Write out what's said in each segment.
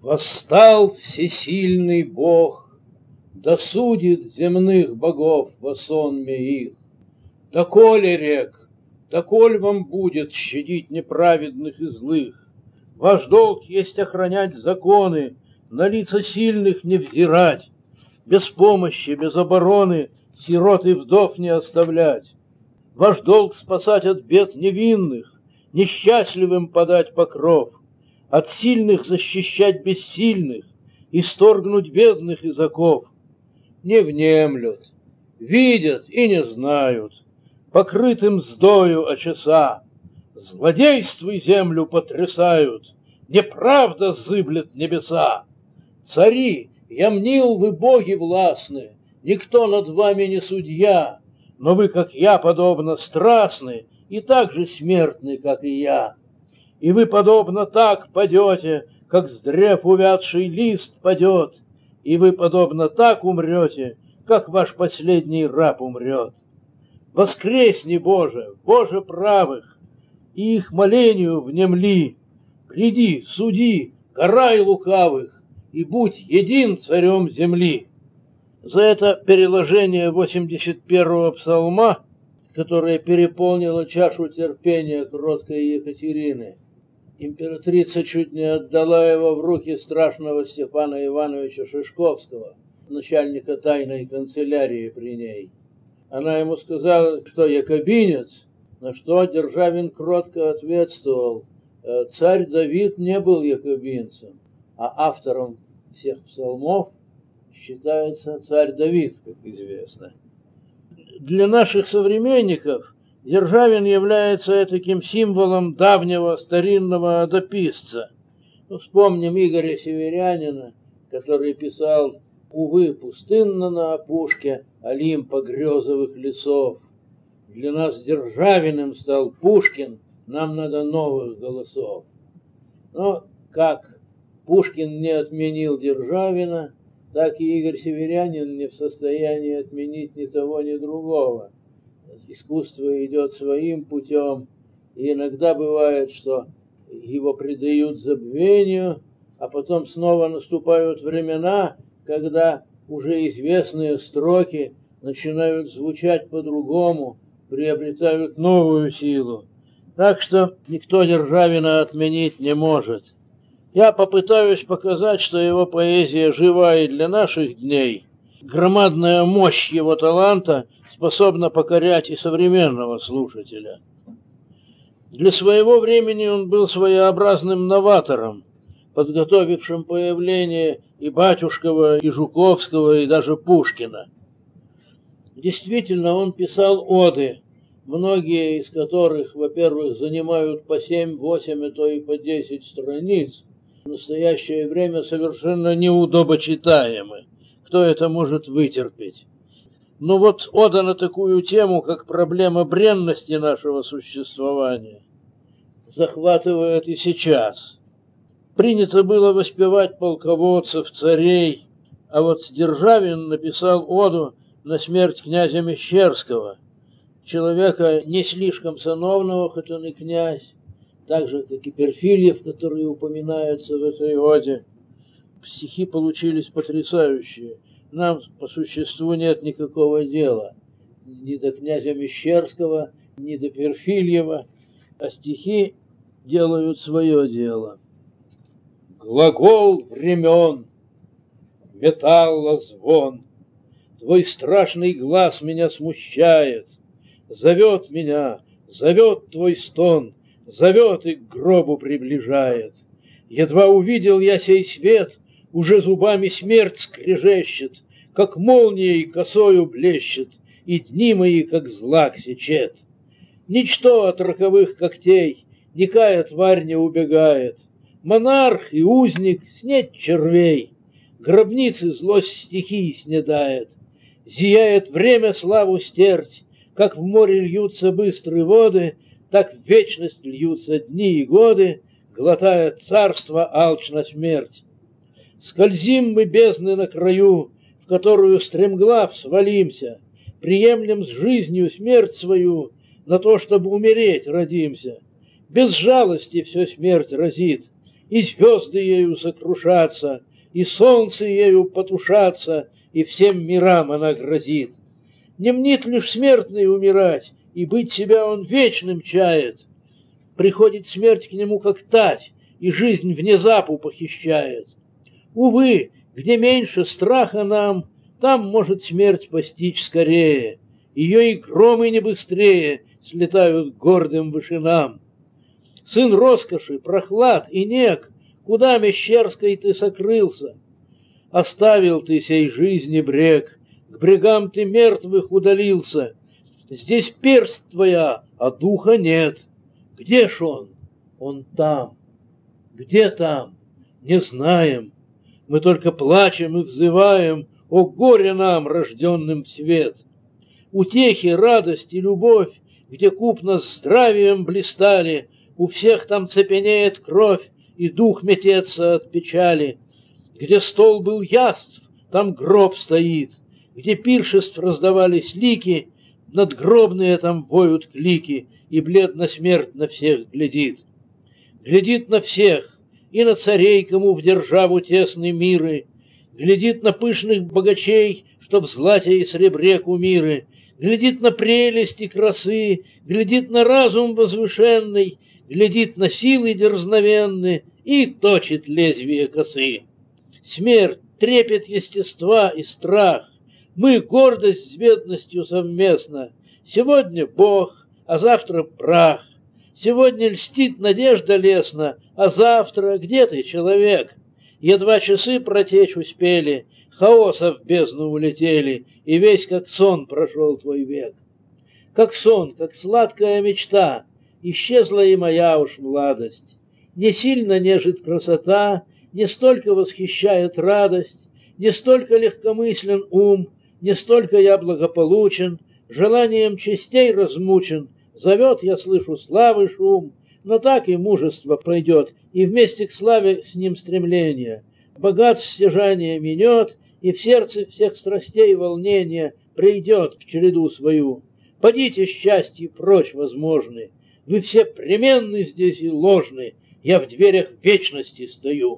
Восстал всесильный Бог, да судит земных богов во сонме их. Доколе, рек, доколь вам будет щадить неправедных и злых? Ваш долг есть охранять законы, на лица сильных не взирать, без помощи, без обороны сирот и вдов не оставлять. Ваш долг спасать от бед невинных, несчастливым подать покров, от сильных защищать бессильных, исторгнуть бедных из оков. Не внемлют, видят и не знают, покрытым мздою очеса. Злодействы землю потрясают, неправда зыблет небеса. Цари, я мнил, вы боги властны, никто над вами не судья, но вы, как я, подобно страстны и так же смертны, как и я. И вы, подобно, так падете, как с древ увядший лист падет, и вы, подобно, так умрете, как ваш последний раб умрет. Воскресни, Боже, Боже правых, и их молению внемли. Приди, суди, карай лукавых, и будь един царем земли. За это переложение 81-го псалма, которое переполнило чашу терпения кроткой Екатерины, императрица чуть не отдала его в руки страшного Степана Ивановича Шишковского, начальника тайной канцелярии при ней. Она ему сказала, что якобинец, на что Державин кротко ответствовал: царь Давид не был якобинцем, а автором всех псалмов считается царь Давид, как известно. Для наших современников Державин является таким символом давнего старинного одописца. Вспомним Игоря Северянина, который писал: «Увы, пустынно на опушке Олимпа грезовых лесов. Для нас Державиным стал Пушкин, нам надо новых голосов». Но как Пушкин не отменил Державина, так и Игорь Северянин не в состоянии отменить ни того, ни другого. Искусство идет своим путем, и иногда бывает, что его предают забвению, а потом снова наступают времена, когда уже известные строки начинают звучать по-другому, приобретают новую силу. Так что никто Державина отменить не может. Я попытаюсь показать, что его поэзия жива и для наших дней. Громадная мощь его таланта способна покорять и современного слушателя. Для своего времени он был своеобразным новатором, подготовившим появление и Батюшкова, и Жуковского, и даже Пушкина. Действительно, он писал оды, многие из которых, во-первых, занимают по 7, 8, а то и по 10 страниц, в настоящее время совершенно неудобочитаемы. Кто это может вытерпеть? Но вот ода на такую тему, как проблема бренности нашего существования, захватывает и сейчас. Принято было воспевать полководцев, царей, а вот Державин написал оду на смерть князя Мещерского, человека не слишком сановного, хоть он и князь, так же, как и Перфильев, который упоминается в этой оде. Стихи получились потрясающие. Нам по существу нет никакого дела ни до князя Мещерского, ни до Перфильева, а стихи делают свое дело. Глагол времен, металла звон, твой страшный глаз меня смущает, зовет меня, зовет твой стон, зовет и к гробу приближает. Едва увидел я сей свет, уже зубами смерть скрежещет, как молнией косою блещет, и дни мои, как злак, сечет. Ничто от роковых когтей, никая тварь не убегает. Монарх и узник снеть червей, гробницы злость стихии снедает. Зияет время славу стерть, как в море льются быстрые воды, так в вечность льются дни и годы, глотая царство алчна смерть. Скользим мы бездны на краю, в которую стремглав свалимся, приемлем с жизнью смерть свою, на то, чтобы умереть, родимся. Без жалости все смерть разит, и звезды ею сокрушатся, и солнце ею потушаться, и всем мирам она грозит. Не мнит лишь смертный умирать, и быть себя он вечным чает. Приходит смерть к нему как тать, и жизнь внезапу похищает. Увы, где меньше страха нам, там может смерть постичь скорее. Ее и громы не быстрее слетают к гордым вышинам. Сын роскоши, прохлад и нег, куда мещерской ты сокрылся? Оставил ты сей жизни брег, к брегам ты мертвых удалился. Здесь перст твоя, а духа нет. Где ж он? Он там. Где там? Не знаем. Мы только плачем и взываем: о горе нам, рожденным в свет! Утехи, радость и любовь, где купно здравием блистали, у всех там цепенеет кровь, и дух метется от печали. Где стол был яств, там гроб стоит, где пиршеств раздавались лики, надгробные там воют клики, и бледно смерть на всех глядит. Глядит на всех, и на царей, кому в державу тесны миры, глядит на пышных богачей, что в злате и сребре кумиры, глядит на прелесть и красы, глядит на разум возвышенный, глядит на силы дерзновенны и точит лезвие косы. Смерть, трепет естества и страх, мы гордость с бедностью совместно. Сегодня Бог, а завтра прах. Сегодня льстит надежда лесна, а завтра где ты, человек? Едва часы протечь успели, хаоса в бездну улетели, и весь как сон прошел твой век. Как сон, как сладкая мечта, исчезла и моя уж младость. Не сильно нежит красота, не столько восхищает радость, не столько легкомыслен ум, не столько я благополучен, желанием честей размучен, зовет, я слышу, славы шум, но так и мужество пройдет, и вместе к славе с ним стремление. Богатств стяжание минет, и в сердце всех страстей волнение придет в череду свою. Подите счастье прочь возможны, вы все пременны здесь и ложны, я в дверях вечности стою.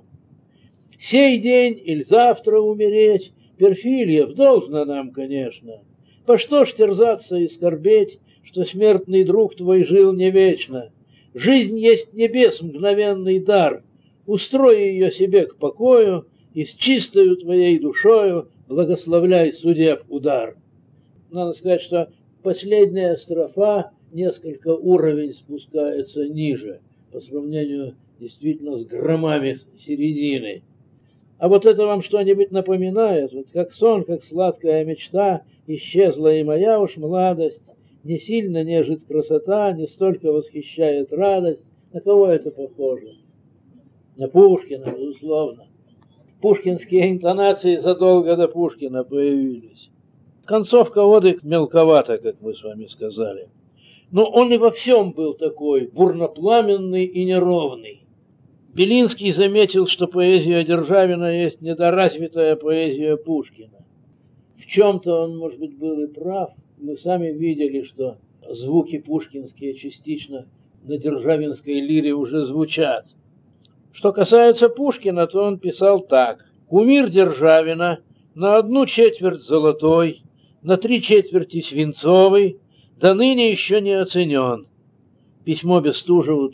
Сей день или завтра умереть, Перфильев, должно нам, конечно. По что ж терзаться и скорбеть, что смертный друг твой жил не вечно? Жизнь есть небес мгновенный дар, устрой ее себе к покою, и с чистою твоей душою благословляй, судеб, удар. Надо сказать, что последняя строфа несколько уровень спускается ниже, по сравнению действительно с громами середины. А вот это вам что-нибудь напоминает? Вот как сон, как сладкая мечта, исчезла и моя уж младость, не сильно нежит красота, не столько восхищает радость. На кого это похоже? На Пушкина, безусловно. Пушкинские интонации задолго до Пушкина появились. Концовка оды мелковата, как мы с вами сказали. Но он и во всем был такой, бурнопламенный и неровный. Белинский заметил, что поэзия Державина есть недоразвитая поэзия Пушкина. В чем-то он, может быть, был и прав. Мы сами видели, что звуки пушкинские частично на державинской лире уже звучат. Что касается Пушкина, то он писал так. Кумир Державина на 1/4 золотой, на 3/4 свинцовый, до ныне еще не оценен. Письмо Бестужеву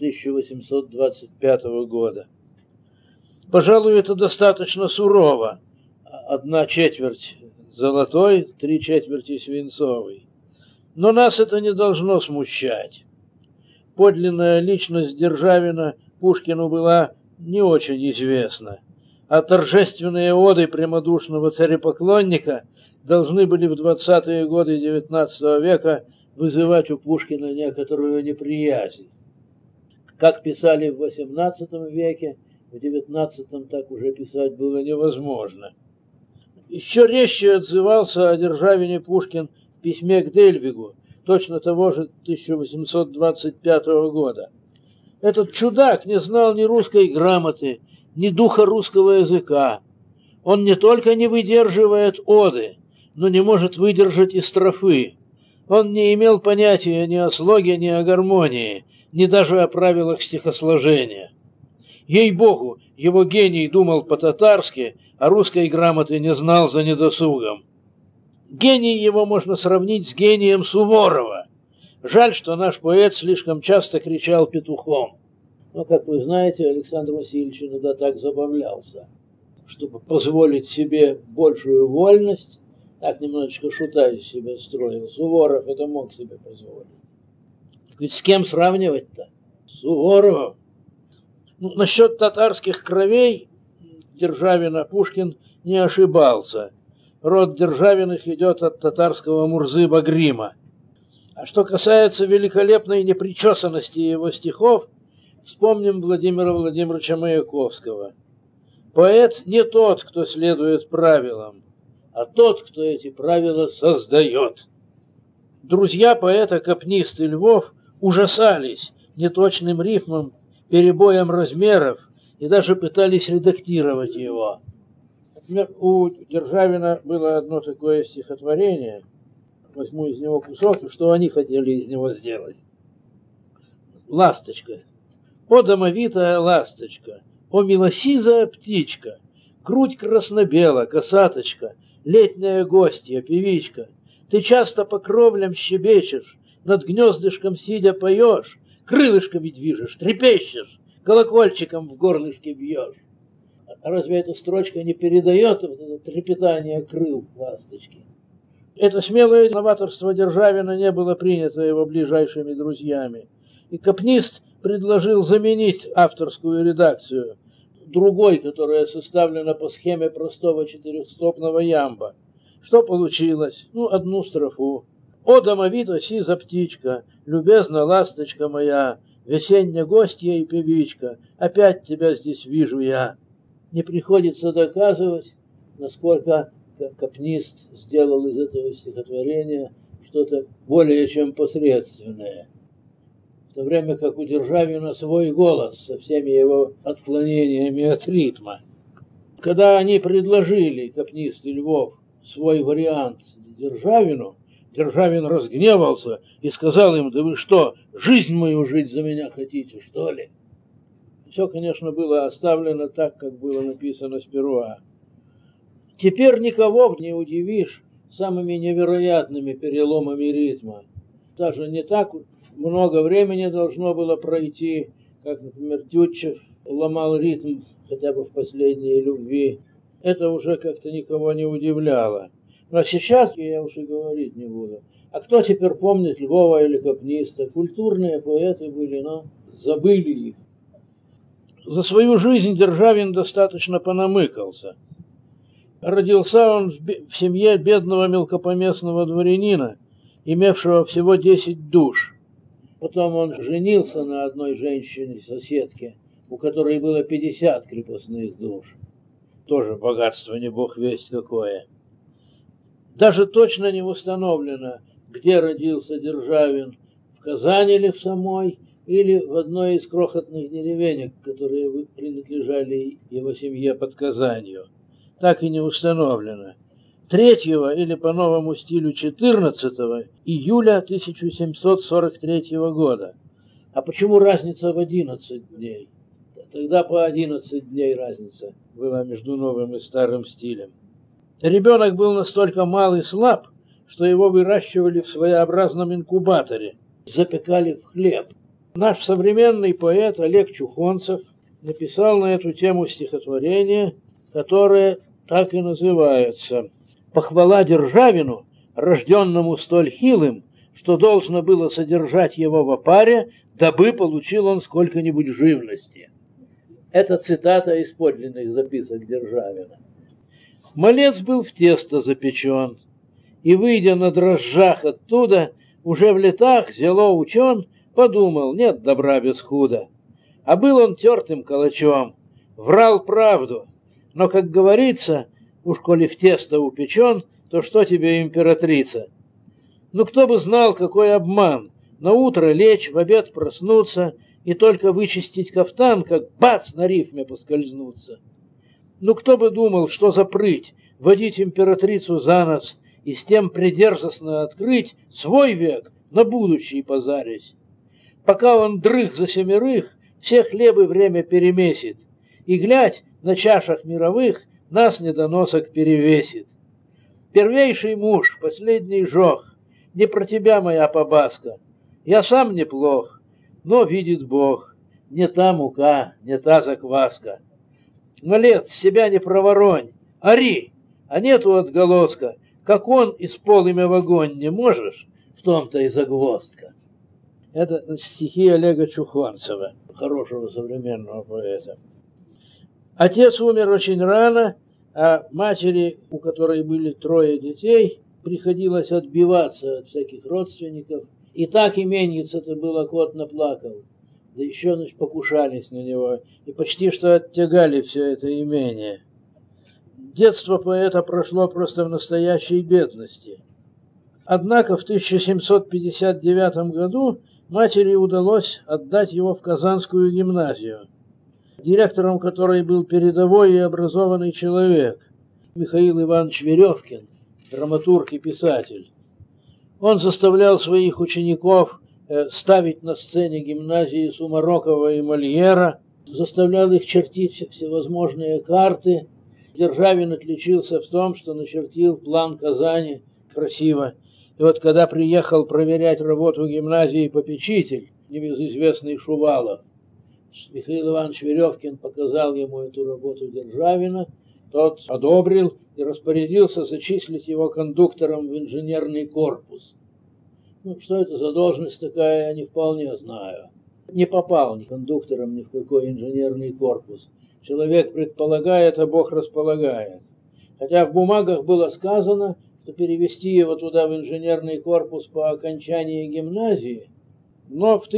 1825 года. Пожалуй, это достаточно сурово. 1/4 золотой, 3/4 свинцовый. Но нас это не должно смущать. Подлинная личность Державина Пушкину была не очень известна, а торжественные оды прямодушного царепоклонника должны были в 20-е годы XIX века вызывать у Пушкина некоторую неприязнь. Как писали в XVIII веке, в XIX так уже писать было невозможно. Еще резче отзывался о Державине Пушкин в письме к Дельвигу, точно того же 1825 года. Этот чудак не знал ни русской грамоты, ни духа русского языка. Он не только не выдерживает оды, но не может выдержать и строфы. Он не имел понятия ни о слоге, ни о гармонии, ни даже о правилах стихосложения. Ей-богу, его гений думал по-татарски, а русской грамоты не знал за недосугом. Гений его можно сравнить с гением Суворова. Жаль, что наш поэт слишком часто кричал петухом. Но, как вы знаете, Александр Васильевич иногда так забавлялся, чтобы позволить себе большую вольность, так немножечко шута из себя строил. Суворов это мог себе позволить. Ведь с кем сравнивать-то? С Суворовым. Ну, насчет татарских кровей Державина Пушкин не ошибался. Род Державиных идет от татарского Мурзы Багрима. А что касается великолепной непричесанности его стихов, вспомним Владимира Владимировича Маяковского. Поэт не тот, кто следует правилам, а тот, кто эти правила создает. Друзья поэта Капнист и Львов ужасались неточным рифмом, перебоем размеров и даже пытались редактировать его. Например, у Державина было одно такое стихотворение, возьму из него кусок, и что они хотели из него сделать. Ласточка. О, домовитая ласточка, о, милосизая птичка, грудь красно-бела, косаточка, летняя гостья, певичка, ты часто по кровлям щебечешь, над гнездышком сидя поешь, крылышками движешь, трепещешь, колокольчиком в горлышке бьешь. А разве эта строчка не передает вот это трепетание крыл ласточки? Это смелое новаторство Державина не было принято его ближайшими друзьями. И Капнист предложил заменить авторскую редакцию другой, которая составлена по схеме простого четырехстопного ямба. Что получилось? Ну, одну строфу. «О, домовито сиза птичка, любезна ласточка моя, весенняя гостья и певичка, опять тебя здесь вижу я». Не приходится доказывать, насколько Капнист сделал из этого стихотворения что-то более чем посредственное. В то время как у Державина свой голос со всеми его отклонениями от ритма. Когда они предложили, Капнист и Львов, свой вариант Державину, Державин разгневался и сказал им: да вы что, жизнь мою жить за меня хотите, что ли? Все, конечно, было оставлено так, как было написано сперва. Теперь никого не удивишь самыми невероятными переломами ритма. Даже не так много времени должно было пройти, как, например, Тютчев ломал ритм хотя бы в «Последней любви». Это уже как-то никого не удивляло. Но сейчас я уж и говорить не буду. А кто теперь помнит Львова или Капниста? Культурные поэты были, но забыли их. За свою жизнь Державин достаточно понамыкался. Родился он в семье бедного мелкопоместного дворянина, имевшего всего 10 душ. Потом он женился на одной женщине-соседке, у которой было 50 крепостных душ. Тоже богатство не бог весть какое. Даже точно не установлено, где родился Державин, в Казани ли в самой, или в одной из крохотных деревенек, которые принадлежали его семье под Казанью. Так и не установлено. 3 или по новому стилю 14 июля 1743 года. А почему разница в 11 дней? Тогда по 11 дней разница была между новым и старым стилем. Ребенок был настолько мал и слаб, что его выращивали в своеобразном инкубаторе, запекали в хлеб. Наш современный поэт Олег Чухонцев написал на эту тему стихотворение, которое так и называется: «Похвала Державину, рожденному столь хилым, что должно было содержать его в опаре, дабы получил он сколько-нибудь живности». Это цитата из подлинных записок Державина. Малец был в тесто запечен, и, выйдя на дрожжах оттуда, уже в летах зело учен, подумал: нет добра без худа. А был он тертым калачом, врал правду, но, как говорится, уж коли в тесто упечен, то что тебе императрица? Ну, кто бы знал, какой обман, на утро лечь, в обед проснуться и только вычистить кафтан, как бац, на рифме поскользнуться. Ну, кто бы думал, что за прыть, водить императрицу за нос и с тем придерзостно открыть свой век на будущий позарясь. Пока он дрых за 7, все хлебы время перемесит, и, глядь, на чашах мировых нас недоносок перевесит. Первейший муж, последний жог, не про тебя моя побаска. Я сам неплох, но видит Бог, не та мука, не та закваска. Малец, себя не проворонь, ори, а нету отголоска, как он из полымя в огонь не можешь, в том-то и загвоздка. Это стихи Олега Чухонцева, хорошего современного поэта. Отец умер очень рано, а матери, у которой были 3 детей, приходилось отбиваться от всяких родственников. И так именьица-то был охотно плакал. Да еще, значит, покушались на него. И почти что оттягали все это имение. Детство поэта прошло просто в настоящей бедности. Однако в 1759 году матери удалось отдать его в Казанскую гимназию, директором которой был передовой и образованный человек Михаил Иванович Веревкин, драматург и писатель. Он заставлял своих учеников ставить на сцене гимназии Сумарокова и Мольера, заставлял их чертить всевозможные карты. Державин отличился в том, что начертил план Казани красиво. И вот когда приехал проверять работу гимназии попечитель, небезызвестный Шувалов, Михаил Иванович Веревкин показал ему эту работу Державина, тот одобрил и распорядился зачислить его кондуктором в инженерный корпус. Ну, что это за должность такая, я не вполне знаю. Не попал ни кондуктором ни в какой инженерный корпус. Человек предполагает, а Бог располагает. Хотя в бумагах было сказано, что перевести его туда в инженерный корпус по окончании гимназии, но в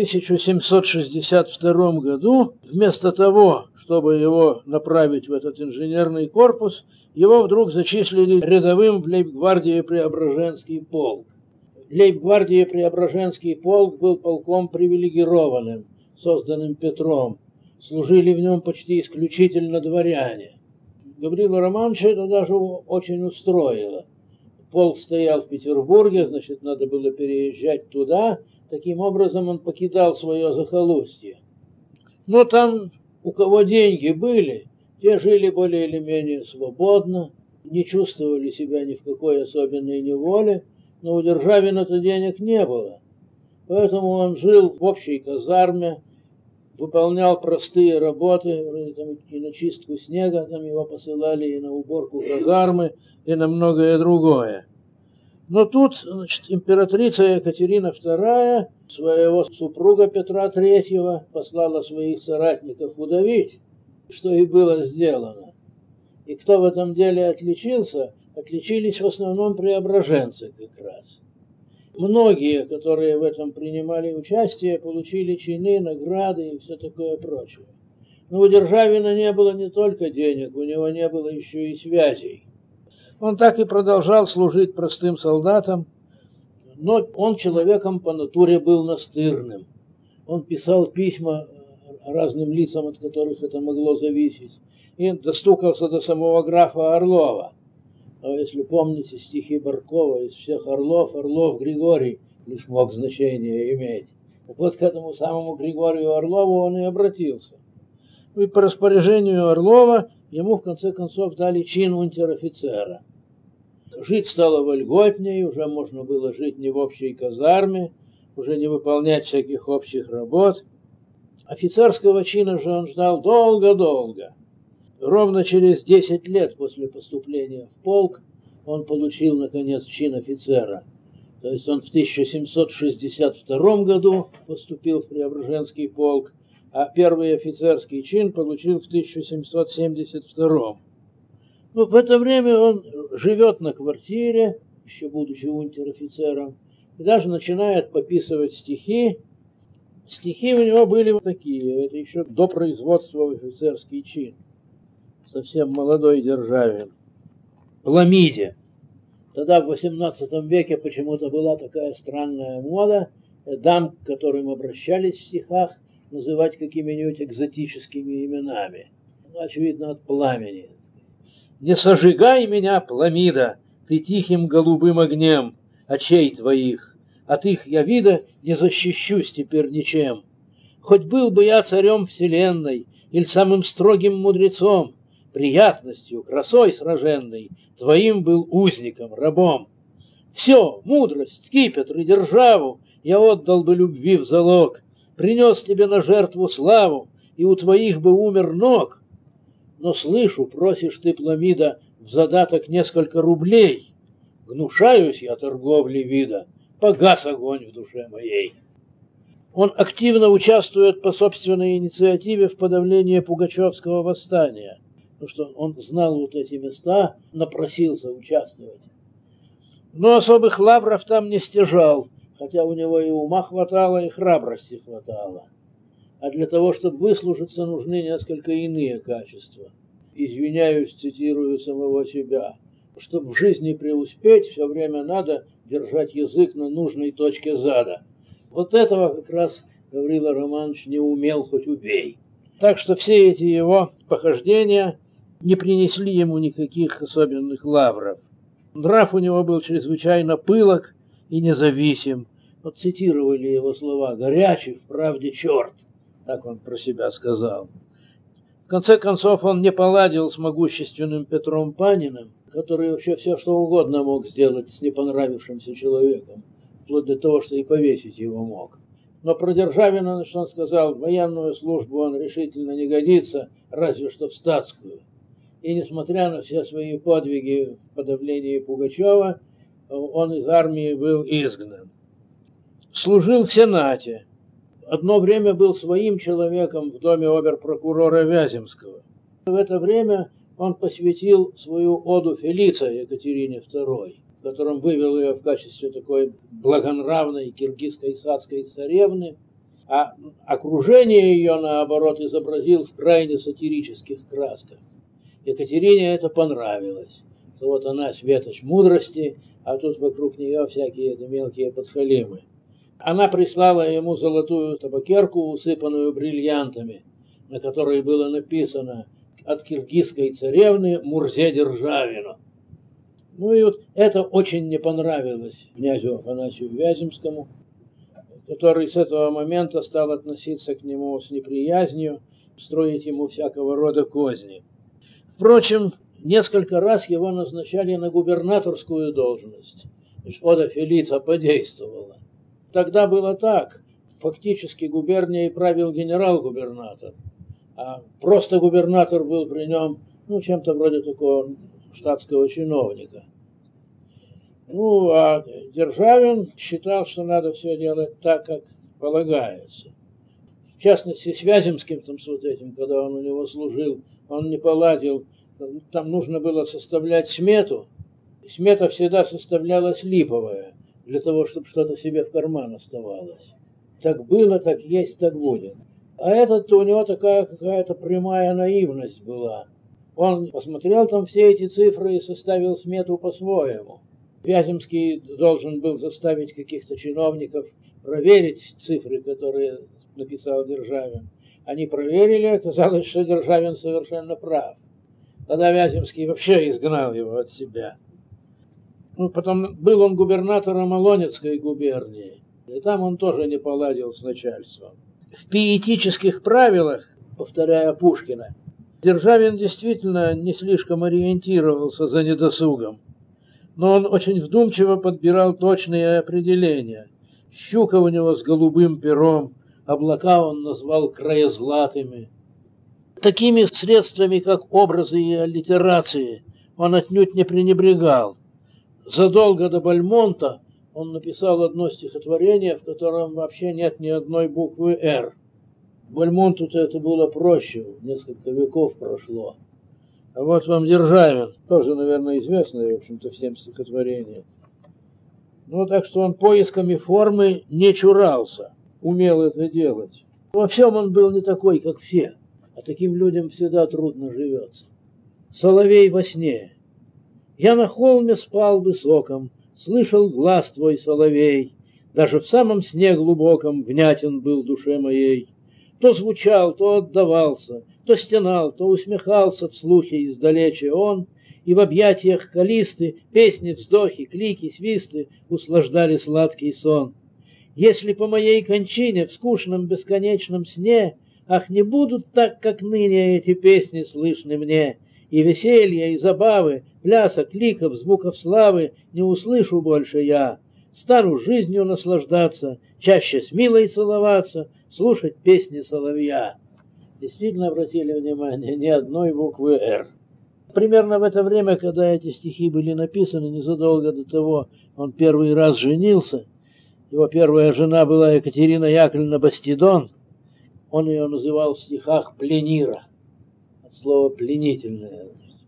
1762 году вместо того, чтобы его направить в этот инженерный корпус, его вдруг зачислили рядовым в лейб-гвардии Преображенский полк. Лейб-гвардии Преображенский полк был полком привилегированным, созданным Петром. Служили в нем почти исключительно дворяне. Гаврила Романовича это даже очень устроило. Полк стоял в Петербурге, значит, надо было переезжать туда. Таким образом он покидал свое захолустье. Но там, у кого деньги были, те жили более или менее свободно, не чувствовали себя ни в какой особенной неволе, но у Державина-то денег не было. Поэтому он жил в общей казарме, выполнял простые работы, вроде там и на чистку снега, там его посылали и на уборку казармы, и на многое другое. Но тут, значит, императрица Екатерина II своего супруга Петра III послала своих соратников удавить, что и было сделано. И кто в этом деле отличился, отличились в основном преображенцы как раз. Многие, которые в этом принимали участие, получили чины, награды и все такое прочее. Но у Державина не было не только денег, у него не было еще и связей. Он так и продолжал служить простым солдатам, но он человеком по натуре был настырным. Он писал письма разным лицам, от которых это могло зависеть, и достукался до самого графа Орлова. А если помните стихи Баркова, из всех орлов, Орлов Григорий лишь мог значение иметь. Так вот к этому самому Григорию Орлову он и обратился. И по распоряжению Орлова ему в конце концов дали чин унтер-офицера. Жить стало вольготнее, уже можно было жить не в общей казарме, уже не выполнять всяких общих работ. Офицерского чина же он ждал долго-долго. Ровно через 10 лет после поступления в полк он получил, наконец, чин офицера. То есть он в 1762 году поступил в Преображенский полк, а первый офицерский чин получил в 1772. Ну, в это время он живет на квартире, еще будучи унтер-офицером, и даже начинает пописывать стихи. Стихи у него были вот такие, это еще до производства в офицерский чин. Совсем молодой Державин. Пламиде. Тогда в XVIII веке почему-то была такая странная мода дам, к которым обращались в стихах, называть какими-нибудь экзотическими именами. Ну, очевидно, от пламени. «Не сожигай меня, Пламида, ты тихим голубым огнем очей твоих. От их я вида не защищусь теперь ничем. Хоть был бы я царем вселенной или самым строгим мудрецом, приятностью, красой сраженной, твоим был узником, рабом. Все, мудрость, скипетр и державу я отдал бы любви в залог, принес тебе на жертву славу, и у твоих бы умер ног. Но слышу, просишь ты, Пламида, в задаток несколько рублей. Гнушаюсь я торговли вида, погас огонь в душе моей. Он активно участвует по собственной инициативе в подавлении Пугачевского восстания, потому что он знал вот эти места, напросился участвовать. Но особых лавров там не стяжал, хотя у него и ума хватало, и храбрости хватало. А для того, чтобы выслужиться, нужны несколько иные качества. Извиняюсь, цитирую самого себя. Чтобы в жизни преуспеть, все время надо держать язык на нужной точке зада. Вот этого как раз Гаврила Романович не умел, хоть убей. Так что все эти его похождения не принесли ему никаких особенных лавров. Нрав у него был чрезвычайно пылок и независим. Вот цитировали его слова: «Горячий, в правде черт», так он про себя сказал. В конце концов, он не поладил с могущественным Петром Паниным, который вообще все что угодно мог сделать с непонравившимся человеком, вплоть до того, что и повесить его мог. Но про Державина, что он сказал, в военную службу он решительно не годится, разве что в статскую. И несмотря на все свои подвиги в подавлении Пугачева, он из армии был изгнан. Служил в Сенате. Одно время был своим человеком в доме обер-прокурора Вяземского. В это время он посвятил свою оду Фелица Екатерине II, в котором вывел ее в качестве такой благонравной киргизской сацкой царевны, а окружение ее, наоборот, изобразил в крайне сатирических красках. Екатерине это понравилось. Что вот она светоч мудрости, а тут вокруг нее всякие мелкие подхалимы. Она прислала ему золотую табакерку, усыпанную бриллиантами, на которой было написано «От киргизской царевны Мурзе Державину». Ну и вот это очень не понравилось князю Афанасию Вяземскому, который с этого момента стал относиться к нему с неприязнью, строить ему всякого рода козни. Впрочем, несколько раз его назначали на губернаторскую должность, и ода Фелица подействовала. Тогда было так. Фактически губернией правил генерал-губернатор, а просто губернатор был при нем, чем-то вроде такого штатского чиновника. А Державин считал, что надо все делать так, как полагается. В частности, с Вяземским, с вот этим, когда он у него служил, он не поладил. Там нужно было составлять смету. Смета всегда составлялась липовая, для того, чтобы что-то себе в карман оставалось. Так было, так есть, так будет. А этот у него такая какая-то прямая наивность была. Он посмотрел там все эти цифры и составил смету по-своему. Вяземский должен был заставить каких-то чиновников проверить цифры, которые написал Державин. Они проверили, оказалось, что Державин совершенно прав. Тогда Вяземский вообще изгнал его от себя. Потом был он губернатором Олонецкой губернии, и там он тоже не поладил с начальством. В пиетических правилах, повторяя Пушкина, Державин действительно не слишком ориентировался за недосугом, но он очень вдумчиво подбирал точные определения. Щука у него с голубым пером, облака он назвал краезлатыми. Такими средствами, как образы и аллитерации, он отнюдь не пренебрегал. Задолго до Бальмонта он написал одно стихотворение, в котором вообще нет ни одной буквы «Р». Бальмонту-то это было проще, несколько веков прошло. А вот вам Державин, тоже, наверное, известное, в общем-то, всем стихотворение. Так что он поисками формы не чурался, умел это делать. Во всем он был не такой, как все, а таким людям всегда трудно живется. Соловей во сне. Я на холме спал высоком, слышал глас твой, соловей, даже в самом сне глубоком внятен был душе моей. То звучал, то отдавался, то стенал, то усмехался в слухе издалече он, и в объятиях калисты песни, вздохи, клики, свисты услаждали сладкий сон. Если по моей кончине в скучном бесконечном сне, ах, не будут так, как ныне эти песни слышны мне, и веселья, и забавы, плясок, ликов, звуков славы не услышу больше я. Стану жизнью наслаждаться, чаще с милой целоваться, слушать песни соловья. Действительно обратили внимание, ни одной буквы «Р». Примерно в это время, когда эти стихи были написаны, незадолго до того, он первый раз женился. Его первая жена была Екатерина Яковлевна Бастидон. Он ее называл в стихах «Пленира», от слова «пленительная».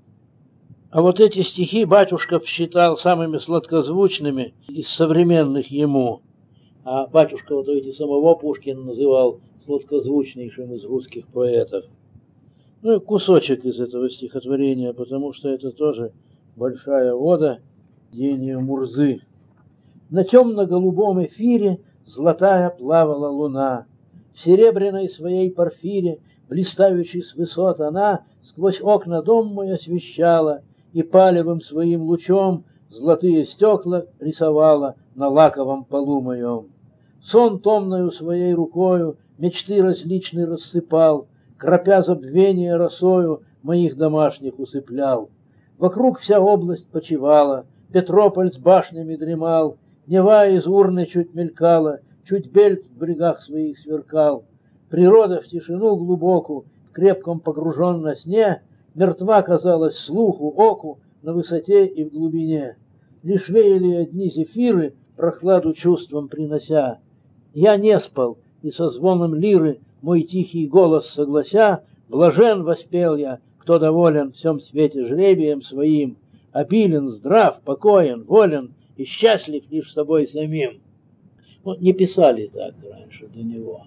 А вот эти стихи батюшка считал самыми сладкозвучными из современных ему. А батюшка вот эти самого Пушкина называл сладкозвучнейшим из русских поэтов. Ну и кусочек из этого стихотворения, потому что это тоже большая ода гению Мурзы. На темно-голубом эфире золотая плавала луна. В серебряной своей порфире, блистающей с высот, она сквозь окна дом мой освещала и палевым своим лучом золотые стекла рисовала на лаковом полу моем. Сон томною своей рукою мечты различные рассыпал, кропя забвение росою моих домашних усыплял. Вокруг вся область почивала, Петрополь с башнями дремал, Нева из Урны чуть мелькала, чуть Бельт в брегах своих сверкал. Природа в тишину глубокую, в крепком погруженном сне, мертва казалась слуху, оку, на высоте и в глубине. Лишь веяли одни зефиры, прохладу чувствам принося. Я не спал, и со звоном лиры мой тихий голос соглася, блажен воспел я, кто доволен в всем свете жребием своим, обилен, здрав, покоен, волен и счастлив лишь собой самим. Вот не писали так раньше до него.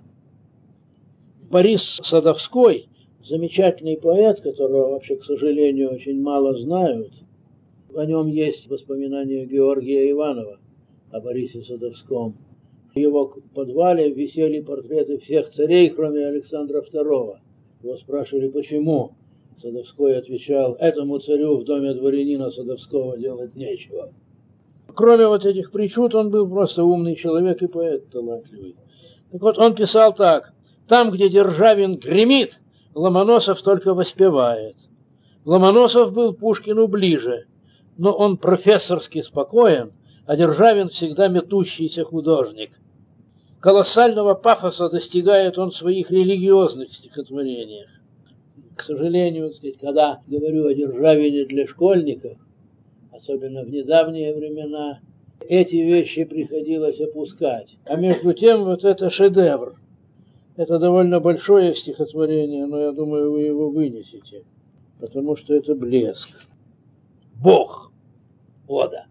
Борис Садовской, замечательный поэт, которого вообще, к сожалению, очень мало знают. О нем есть воспоминания Георгия Иванова о Борисе Садовском. В его подвале висели портреты всех царей, кроме Александра II. Его спрашивали, почему. Садовской отвечал, этому царю в доме дворянина Садовского делать нечего. Кроме вот этих причуд, он был просто умный человек и поэт талантливый. Так вот, он писал так. Там, где Державин гремит, Ломоносов только воспевает. Ломоносов был Пушкину ближе, но он профессорски спокоен, а Державин всегда метущийся художник. Колоссального пафоса достигает он в своих религиозных стихотворениях. К сожалению, когда говорю о Державине для школьников, особенно в недавние времена, эти вещи приходилось опускать. А между тем, вот это шедевр. Это довольно большое стихотворение, но я думаю, вы его вынесете, потому что это блеск. Бог. Ода.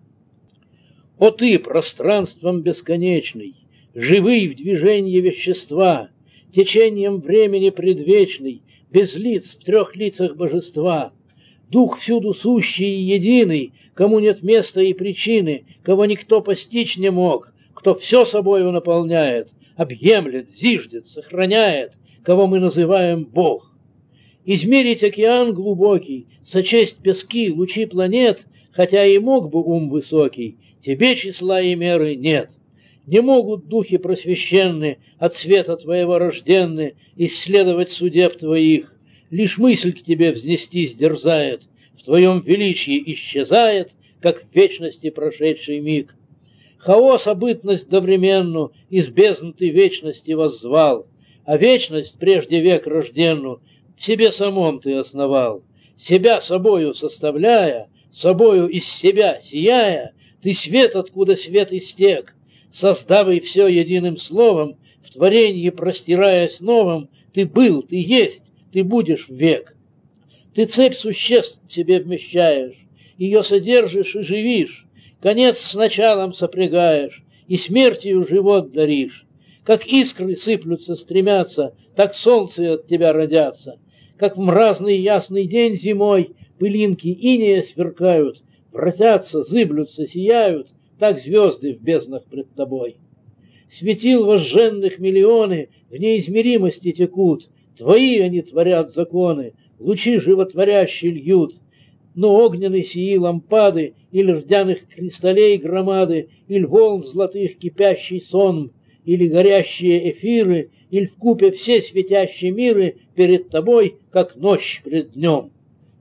О ты, пространством бесконечный, живый в движении вещества, течением времени предвечный, без лиц в трех лицах божества, дух всюду сущий и единый, кому нет места и причины, кого никто постичь не мог, кто все собою наполняет, объемлет, зиждет, сохраняет, кого мы называем Бог. Измерить океан глубокий, сочесть пески, лучи планет, хотя и мог бы ум высокий, тебе числа и меры нет. Не могут духи просвещенны, от света твоего рожденны, исследовать судеб твоих. Лишь мысль к тебе взнестись дерзает, в твоем величии исчезает, как в вечности прошедший миг. Хаоса бытность довременну из бездн ты вечности воззвал, а вечность прежде век рожденну в себе самом ты основал. Себя собою составляя, собою из себя сияя, ты свет, откуда свет истек, создав и все единым словом, в творении простираясь новым, ты был, ты есть, ты будешь век. Ты цепь существ в себе вмещаешь, ее содержишь и живишь, конец с началом сопрягаешь, и смертью живот даришь. Как искры сыплются, стремятся, так солнце от тебя родятся. Как в мразный ясный день зимой пылинки инея сверкают, вратятся, зыблются, сияют, так звезды в безднах пред тобой. Светил возжженных миллионы в неизмеримости текут, твои они творят законы, лучи животворящие льют. Но огненные сии лампады, или рдяных кристаллей громады, или волн золотых кипящий сон, или горящие эфиры, или вкупе все светящие миры перед тобой, как ночь пред днем.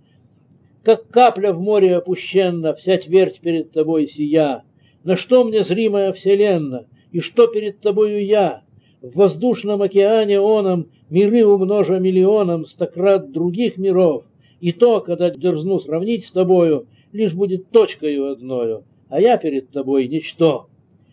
Как капля в море опущенна, вся твердь перед тобой сия. На что мне зримая вселенна, и что перед тобою я? В воздушном океане оном миры умножа миллионом стократ других миров, и то, когда дерзну сравнить с тобою, лишь будет точкою одною, а я перед тобой ничто.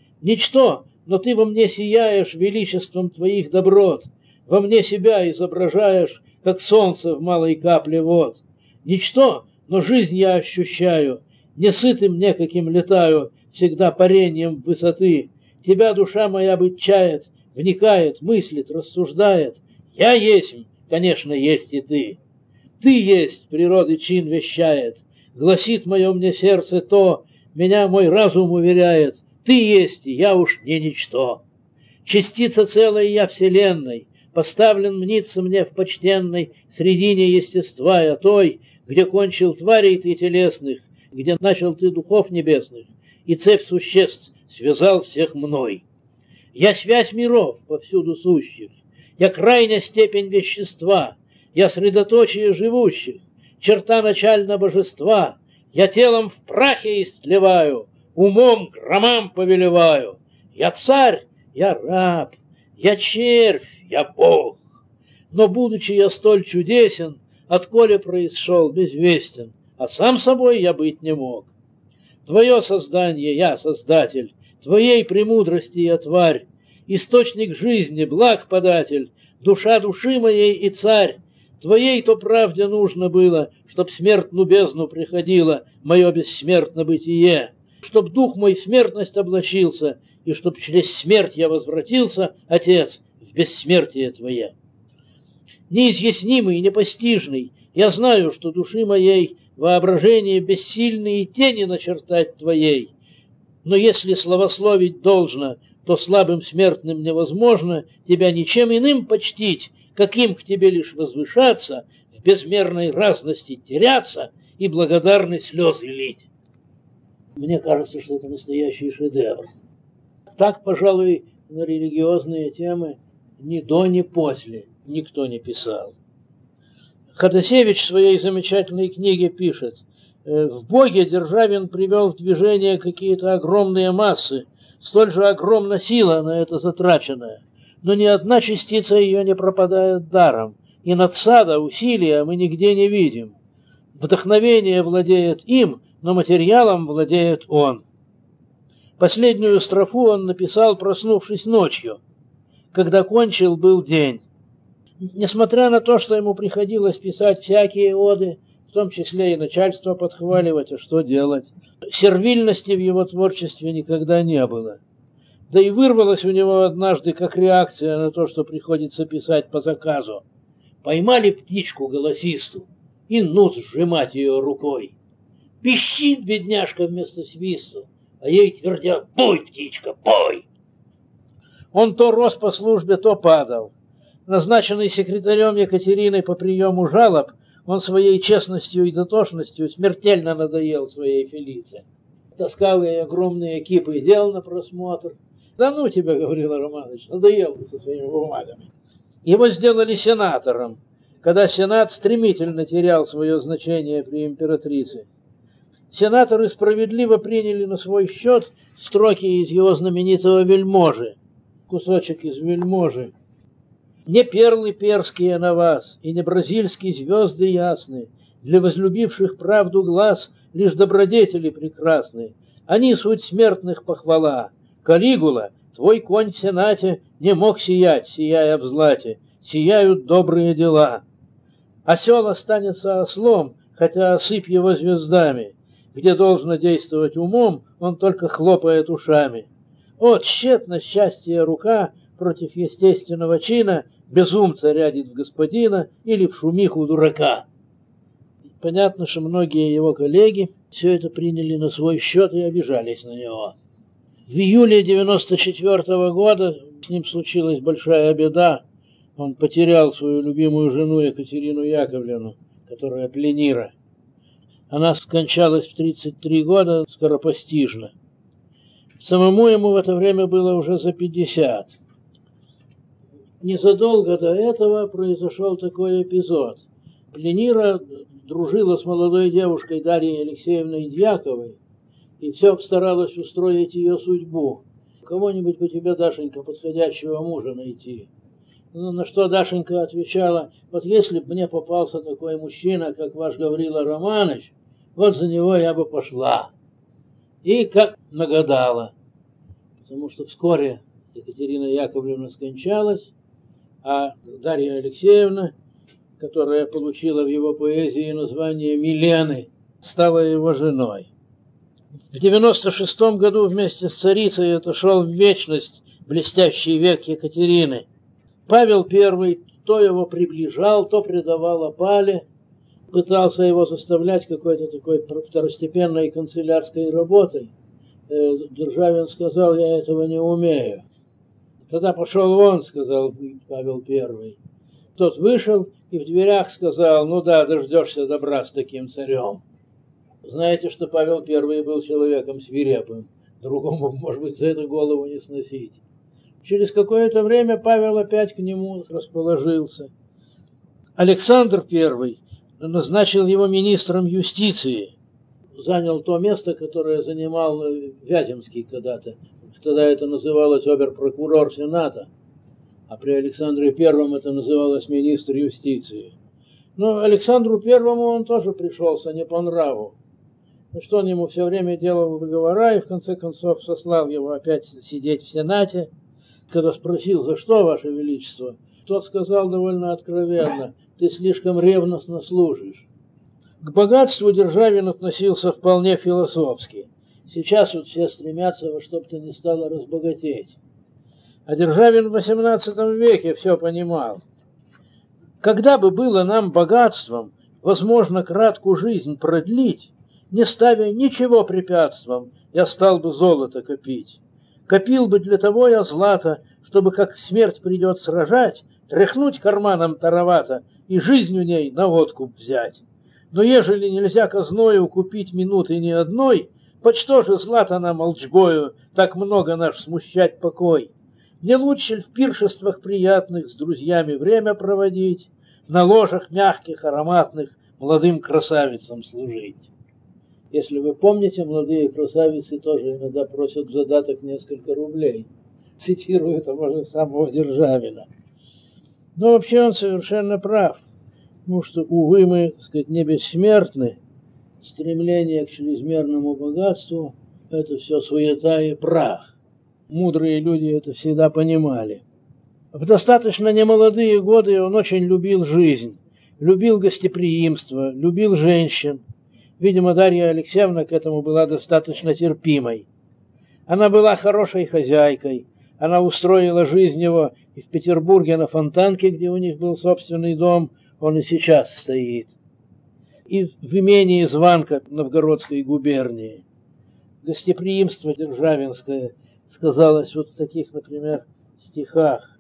Ничто, но ты во мне сияешь величеством твоих доброт, во мне себя изображаешь, как солнце в малой капле вод. Ничто, но жизнь я ощущаю, не сытым некаким летаю, всегда парением высоты. Тебя душа моя быть чает, вникает, мыслит, рассуждает. Я есть, конечно, есть и ты. Ты есть, природы чин вещает, гласит мое мне сердце то, меня мой разум уверяет. Ты есть, и я уж не ничто. Частица целая я вселенной, поставлен мниться мне в почтенной средине естества я той, где кончил тварей ты телесных, где начал ты духов небесных, и цепь существ связал всех мной. Я связь миров повсюду сущих, я крайняя степень вещества, я средоточие живущих, черта начального божества, я телом в прахе истлеваю, умом громам повелеваю. Я царь, я раб, я червь, я бог. Но, будучи я столь чудесен, отколе происшел безвестен, а сам собой я быть не мог. Твое создание я создатель, твоей премудрости я тварь, источник жизни, благ податель, душа души моей и царь. Твоей то правде нужно было, чтоб смертную бездну приходило мое бессмертно бытие, чтоб дух мой в смертность облачился, и чтоб через смерть я возвратился, Отец, в бессмертие Твое. Неизъяснимый и непостижный, я знаю, что души моей воображение бессильные тени начертать Твоей. Но если славословить должно, то слабым смертным невозможно Тебя ничем иным почтить, каким к Тебе лишь возвышаться, в безмерной разности теряться и благодарны слезы лить. Мне кажется, что это настоящий шедевр. Так, пожалуй, на религиозные темы ни до, ни после никто не писал. Ходосевич в своей замечательной книге пишет: «В Боге Державин привел в движение какие-то огромные массы, столь же огромна сила на это затраченная, но ни одна частица ее не пропадает даром, и надсада, усилия мы нигде не видим. Вдохновение владеет им, но материалом владеет он». Последнюю строфу он написал, проснувшись ночью. Когда кончил, был день. Несмотря на то, что ему приходилось писать всякие оды, в том числе и начальство подхваливать, а что делать, сервильности в его творчестве никогда не было. Да и вырвалось у него однажды, как реакция на то, что приходится писать по заказу: «Поймали птичку голосисту и нут сжимать ее рукой. Пищит бедняжка вместо свисту, а ей твердят: пой, птичка, пой!» Он то рос по службе, то падал. Назначенный секретарем Екатерины по приему жалоб, он своей честностью и дотошностью смертельно надоел своей Фелице. Таскал ей огромные кипы дел на просмотр. «Да ну тебя, — говорила Романович, — надоел ты со своими бумагами». Его сделали сенатором, когда сенат стремительно терял свое значение при императрице. Сенаторы справедливо приняли на свой счет строки из его знаменитого «Вельможи». Кусочек из «Вельможи». «Не перлы перские на вас, и не бразильские звезды ясны, для возлюбивших правду глаз лишь добродетели прекрасны. Они суть смертных похвала. Калигула, твой конь в сенате не мог сиять, сияя в злате. Сияют добрые дела. Осел останется ослом, хотя осыпь его звездами. Где должно действовать умом, он только хлопает ушами. О, тщетно счастье рука против естественного чина, безумца рядит в господина или в шумиху дурака». Понятно, что многие его коллеги все это приняли на свой счет и обижались на него. В июле 1994 года с ним случилась большая беда. Он потерял свою любимую жену Екатерину Яковлевну, которая пленира. Она скончалась в 33 года скоропостижно. Самому ему в это время было уже за 50. Незадолго до этого произошел такой эпизод. Пленира дружила с молодой девушкой Дарьей Алексеевной Дьяковой и все старалась устроить ее судьбу. Кого-нибудь по тебе, Дашенька, подходящего мужа найти. Ну, на что Дашенька отвечала: вот если бы мне попался такой мужчина, как ваш Гаврила Романович, вот за него я бы пошла. И как нагадала. Потому что вскоре Екатерина Яковлевна скончалась, а Дарья Алексеевна, которая получила в его поэзии название Милены, стала его женой. В 96 году вместе с царицей отошел в вечность блестящий век Екатерины. Павел I то его приближал, то предавал опале, пытался его заставлять какой-то такой второстепенной канцелярской работой. Державин сказал: я этого не умею. Тогда пошел вон, сказал Павел I. Тот вышел и в дверях сказал: ну да, дождешься добра с таким царем. Знаете, что Павел I был человеком свирепым, другому, может быть, за это голову не сносить. Через какое-то время Павел опять к нему расположился. Александр I назначил его министром юстиции, занял то место, которое занимал Вяземский когда-то. Тогда это называлось обер-прокурор Сената, а при Александре I это называлось министр юстиции. Но Александру Первому он тоже пришелся не по нраву. Ну что он ему все время делал выговора и в конце концов сослал его опять сидеть в Сенате. Когда спросил: за что, Ваше Величество, тот сказал довольно откровенно: ты слишком ревностно служишь. К богатству Державин относился вполне философски. Сейчас вот все стремятся во что бы то ни стало разбогатеть. А Державин в XVIII веке все понимал. Когда бы было нам богатством возможно краткую жизнь продлить, не ставя ничего препятствием, я стал бы золото копить. Копил бы для того я злато, чтобы, как смерть придет сражать, тряхнуть карманом таровато и жизнь у ней на откуп взять. Но ежели нельзя казною купить минуты ни одной, почто же злато нам молчбою так много наш смущать покой? Не лучше ли в пиршествах приятных с друзьями время проводить, на ложах мягких, ароматных молодым красавицам служить? Если вы помните, молодые красавицы тоже иногда просят в задаток несколько рублей. Цитирую того же самого Державина. Но вообще он совершенно прав. Потому что, увы, мы, так сказать, не бессмертны. Стремление к чрезмерному богатству – это все суета и прах. Мудрые люди это всегда понимали. В достаточно немолодые годы он очень любил жизнь, любил гостеприимство, любил женщин. Видимо, Дарья Алексеевна к этому была достаточно терпимой. Она была хорошей хозяйкой. Она устроила жизнь его и в Петербурге на Фонтанке, где у них был собственный дом, он и сейчас стоит, и в имении Званка Новгородской губернии. Гостеприимство державинское сказалось вот в таких, например, стихах.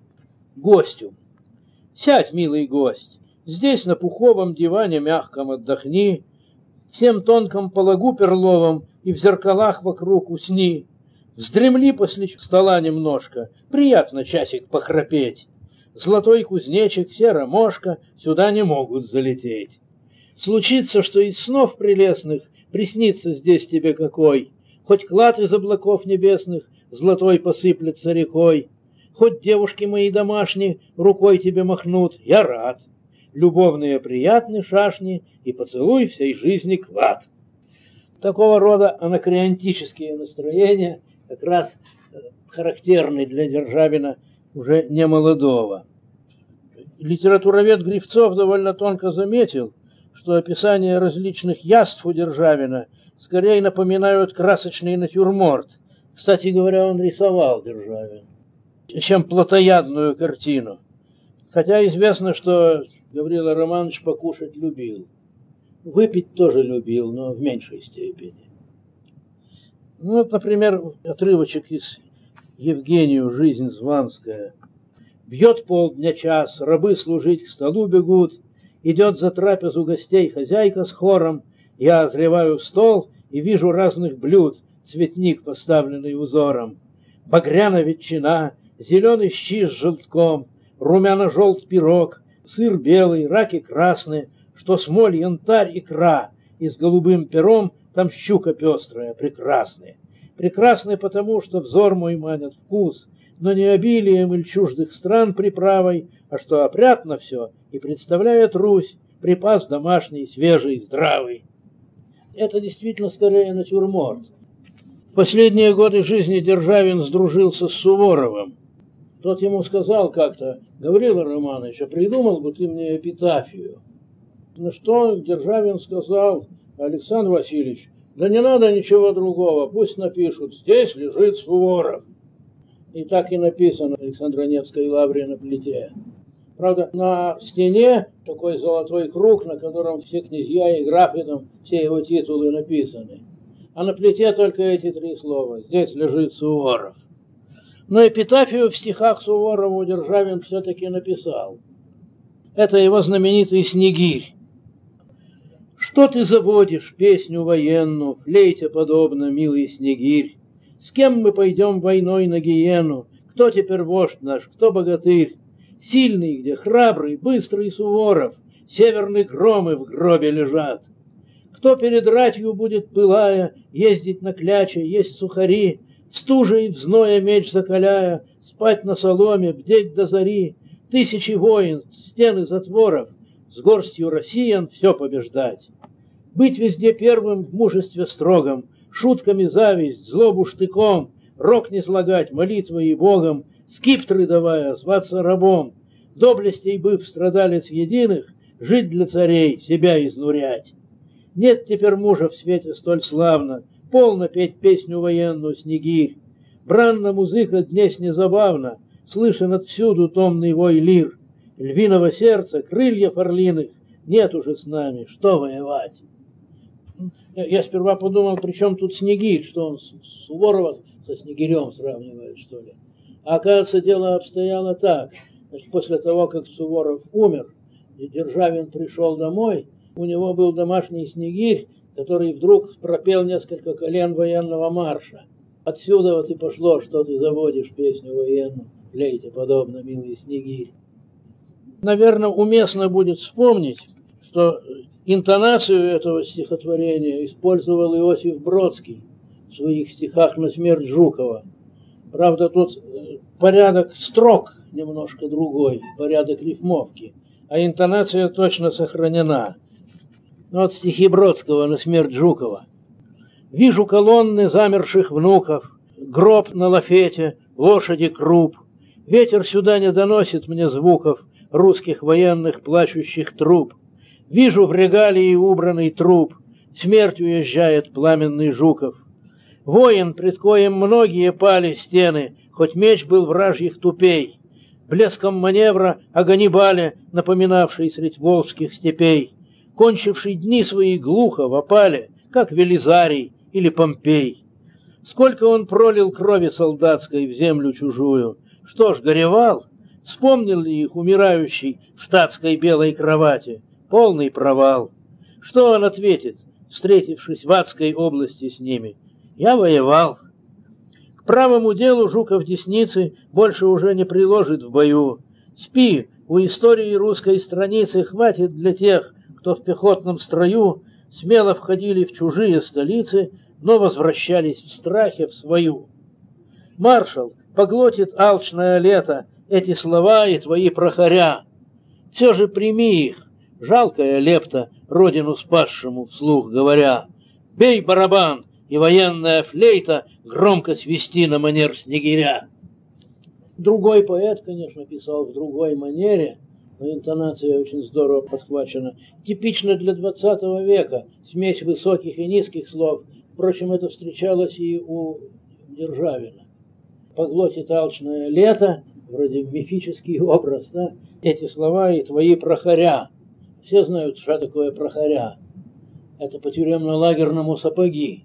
Гостю. Сядь, милый гость, здесь на пуховом диване мягком отдохни, всем тонком полагу перловом и в зеркалах вокруг усни. Вздремли после стола немножко, приятно часик похрапеть. Золотой кузнечик, серая мошка сюда не могут залететь. Случится, что из снов прелестных приснится здесь тебе какой, хоть клад из облаков небесных золотой посыплется рекой, хоть девушки мои домашние рукой тебе махнут, я рад. Любовные приятны шашни и поцелуй всей жизни клад. Такого рода анакреонтические настроения как раз характерны для Державина уже не молодого. Литературовед Гривцов довольно тонко заметил, что описания различных яств у Державина скорее напоминают красочный натюрморт. Кстати говоря, он рисовал, Державин, чем плотоядную картину. Хотя известно, что Гаврила Романович покушать любил. Выпить тоже любил, но в меньшей степени. Ну, вот, например, отрывочек из «Евгению. Жизнь званская». Бьет полдня час, рабы служить к столу бегут, идет за трапезу гостей хозяйка с хором, я озреваю стол и вижу разных блюд, цветник, поставленный узором. Багряна ветчина, зеленый щи с желтком, румяно-желт пирог, сыр белый, раки красные, что смоль, янтарь, икра, и с голубым пером там щука пестрая, прекрасная. Прекрасная потому, что взор мой манит вкус, но не обилием или чуждых стран приправой, а что опрятно все и представляет Русь, припас домашний, свежий, здравый. Это действительно скорее натюрморт. В последние годы жизни Державин сдружился с Суворовым. Тот ему сказал как-то: Гаврила Романович, а придумал бы ты мне эпитафию. На что Державин сказал: Александр Васильевич, да не надо ничего другого, пусть напишут: здесь лежит Суворов. И так и написано в Александро-Невской лавре на плите. Правда, на стене такой золотой круг, на котором все князья и графы, там, все его титулы написаны. А на плите только эти три слова: здесь лежит Суворов. Но эпитафию в стихах Суворову Державин все-таки написал. Это его знаменитый «Снегирь». Что ты заводишь песню военную, флейте подобно, милый Снегирь? С кем мы пойдем войной на гиену? Кто теперь вождь наш, кто богатырь? Сильный где, храбрый, быстрый Суворов, северные громы в гробе лежат. Кто перед ратью будет, пылая, ездить на кляче, есть сухари, в стуже и в зное меч закаляя, спать на соломе, бдеть до зари, тысячи воинств, стены затворов, с горстью россиян все побеждать. Быть везде первым в мужестве строгом, шутками зависть, злобу штыком, рок не слагать, молитвой и Богом, скиптры давая, зваться рабом, доблестей быв страдалец единых, жить для царей, себя изнурять. Нет теперь мужа в свете столь славно, полно петь песню военную, Снегирь. Бранна музыка днесь незабавна, слышен отвсюду томный вой лир. Львиного сердца, крыльев орлиных нет уже с нами, что воевать. Я сперва подумал, при чем тут Снегирь, что он Суворова со Снегирем сравнивает, что ли. А оказывается, дело обстояло так. Значит, после того, как Суворов умер, и Державин пришел домой, у него был домашний Снегирь, который вдруг пропел несколько колен военного марша. Отсюда вот и пошло, что ты заводишь песню военную, лейте подобно, милый Снегирь. Наверное, уместно будет вспомнить, что интонацию этого стихотворения использовал Иосиф Бродский в своих стихах на смерть Жукова. Правда, тут порядок строк немножко другой, порядок рифмовки, а интонация точно сохранена. Вот стихи Бродского на смерть Жукова. Вижу колонны замерших внуков, гроб на лафете, лошади круп. Ветер сюда не доносит мне звуков русских военных плачущих труп. Вижу в регалии убранный труп, смерть уезжает пламенный Жуков. Воин, пред коем многие пали стены, хоть меч был вражьих тупей, блеском маневра о Ганнибале, напоминавший средь волжских степей, кончивший дни свои глухо в опале, как Велизарий или Помпей. Сколько он пролил крови солдатской в землю чужую, что ж, горевал? Вспомнил ли их умирающий в штатской белой кровати? Полный провал. Что он ответит, встретившись в адской области с ними? Я воевал. К правому делу Жуков десницы больше уже не приложит в бою. Спи, у истории русской страницы хватит для тех, кто в пехотном строю смело входили в чужие столицы, но возвращались в страхе в свою. Маршал, поглотит алчное лето эти слова и твои прохоря. Все же прими их, жалкая лепта, родину спасшему вслух говоря. Бей барабан, и военная флейта громко свисти на манер Снегиря. Другой поэт, конечно, писал в другой манере, но интонация очень здорово подхвачена. Типично для 20 века, смесь высоких и низких слов. Впрочем, это встречалось и у Державина. Поглотит алчное лето, вроде мифический образ, да? Эти слова и твои прохоря. Все знают, что такое прохоря. Это по тюремно-лагерному сапоги.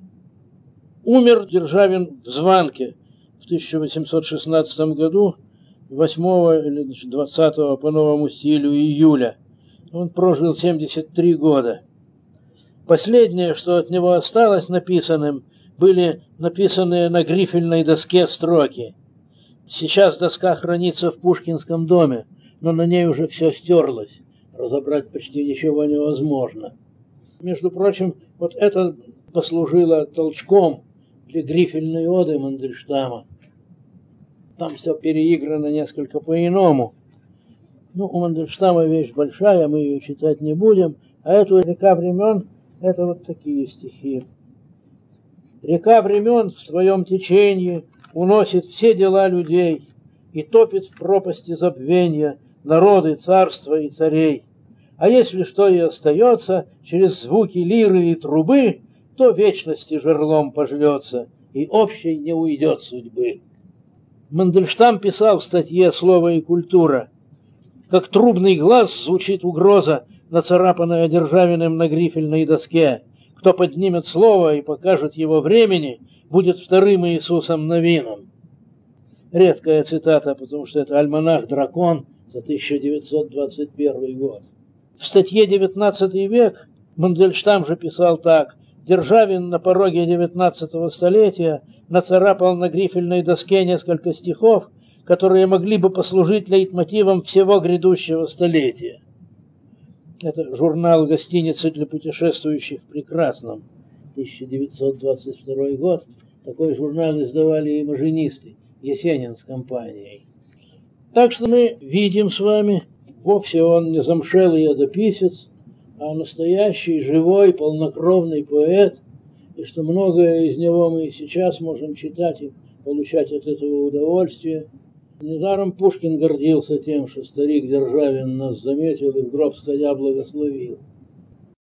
Умер Державин в Званке в 1816 году, 8 или 20 по новому стилю июля. Он прожил 73 года. Последнее, что от него осталось написанным, были написанные на грифельной доске строки. Сейчас доска хранится в Пушкинском доме. но на ней уже все стерлось, разобрать почти ничего невозможно. Между прочим, вот это послужило толчком для грифельной оды Мандельштама. Там все переиграно несколько по-иному. Ну, у Мандельштама вещь большая, мы ее читать не будем. А эту «Река времен» — это вот такие стихи. «Река времен в своем течении уносит все дела людей и топит в пропасти забвенья народы, царства и царей. А если что и остается, через звуки лиры и трубы, то вечности жерлом пожлется, и общей не уйдет судьбы». Мандельштам писал в статье «Слово и культура»: «Как трубный глаз звучит угроза, нацарапанная Державиным на грифельной доске. Кто поднимет слово и покажет его времени, будет вторым Иисусом Новином». Редкая цитата, потому что это альманах «Дракон» за 1921 год. В статье «XIX век» Мандельштам же писал так: «Державин на пороге 19 столетия нацарапал на грифельной доске несколько стихов, которые могли бы послужить лейтмотивом всего грядущего столетия». Это журнал «Гостиницы для путешествующих в прекрасном», 1922 год. Такой журнал издавали и машинисты, Есенин с компанией. Так что мы видим с вами, вовсе он не замшелый ядописец, а настоящий, живой, полнокровный поэт, и что многое из него мы и сейчас можем читать и получать от этого удовольствие. Недаром Пушкин гордился тем, что старик Державин нас заметил и в гроб сходя благословил.